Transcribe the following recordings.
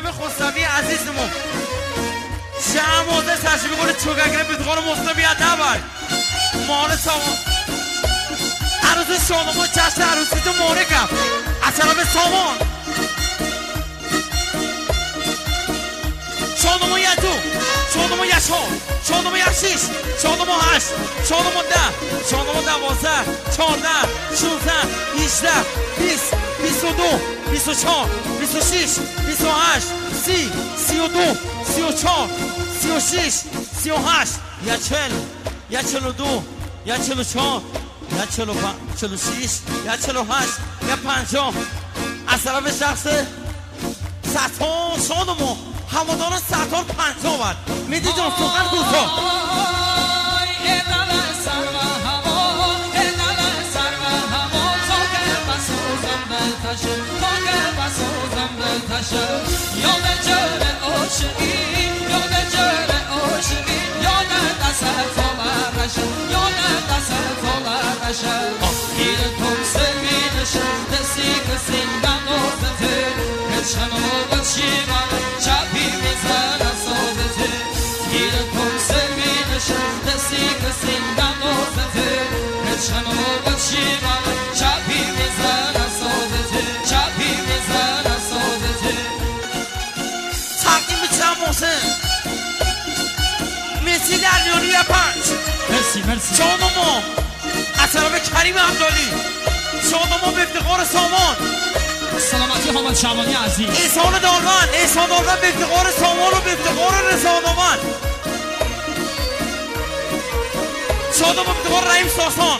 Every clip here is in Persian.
محسن خسروی عزیزمون شهمازه تشریف کنه چوگگره بیدغار محسن بیاد نبر مال سامان عروس شادمان جشن عروسی تو مورکم از طرف سامان شادمان یک دو شادمان یک چهار شادمان یک شیش شادمان هشت شادمان ده شادمان 12 14 16 18 20 22 24 26 28 30 32 34 36 38 یک 40 یک 42 یک 44 یک 45 46 یک 48 یک 50 از طرف شخص ستار شادمان هوادار ستار 50 بر میدی جان سخن کوتاه یاد جور عاشقی یاد جور عاشقی یاد دست تو برشم یاد دست تو برشم گیر تو سوینشم دستی کسی بنازده هچنو بچی من چپی میزن سازده گیر تو سوینشم دستی کسی بنازده هچنو بچی من چپی میزن سازده چپی میزن محسن مسی دریانی و 5 مرسی شادمان از طرف کریم عبدالی شادمان به افتخار سامان سلامتی حامد شعبانی عزیز احسان دالمن به افتخار سامان و به افتخار رضا شادمان به افتخار رحیم ساسان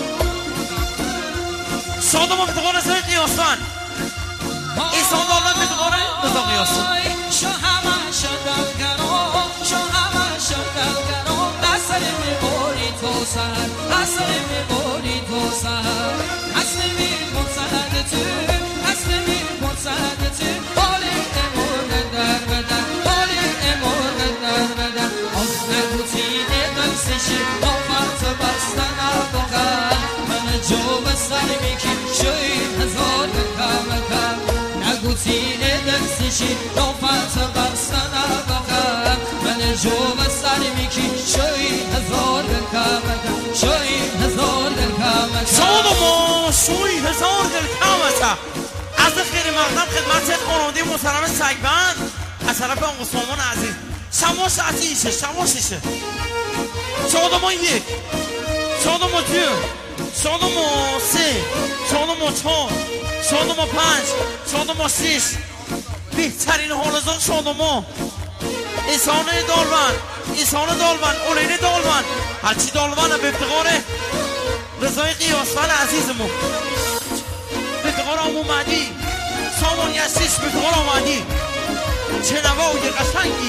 شادمان به افتخار رضا قیاسفند احسان دالمن به افتخار رضا قیاسفند شو همه شدلگرام شو همه شدلگرام اصل میباری تو سر اصل میباری تو سر اصل میبون سر تو اصل میبون سر تو حالی امور در بدن حالی امور در بدن از نگوتی نگلسشی آفت بستن آبغر من جو بستن میکیم شوی هزار کمکم نگوتی نگلسشی آفت بستن آبغر من جو بستن میکیم شوی هزار کمکم شوی هزار کمکم شادمان شوی هزار کمکم از خیر مقدم خدمت خانواده محترم سگبند از طرف آقا سامان عزیز شماش عزیزه شماششه شادمان 1 شادمان 2 شادمان 3 شادمان 4 شادمان 5 شادمان 6 بهترین حالزان شادمان احسان دالمن اولین دالمن هرچی دالمن به افتخار رضای قیاسفند عزیزمون به افتخار آمومدی سامان یسیش به افتخار آمدی چه نوای قشنگی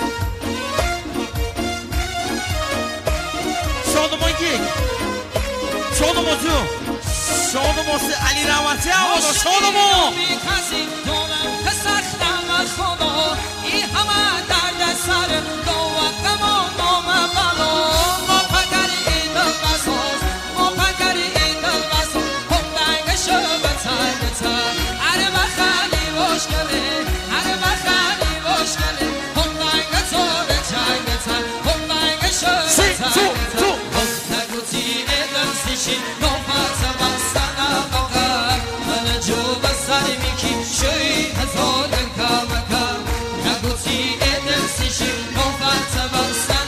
شادمان 1 شادمان 2 شادمان 3 علی رحمتی عوضا شادمان خدا ای همه درد سر دوقم و نام بلا ما پگر این بساز ما پگر این بساز همدنگ شو بتر بتر اره بخلی باشگله اره بخلی باشگله همدنگ تو بچنگ بتر همدنگ شو بتر بتر نگوتی ندرسیشی نوفت بستن بقر من جو بستن میکیم شوی هزار کمکم نگوتی ادرسیشی نوفت بستن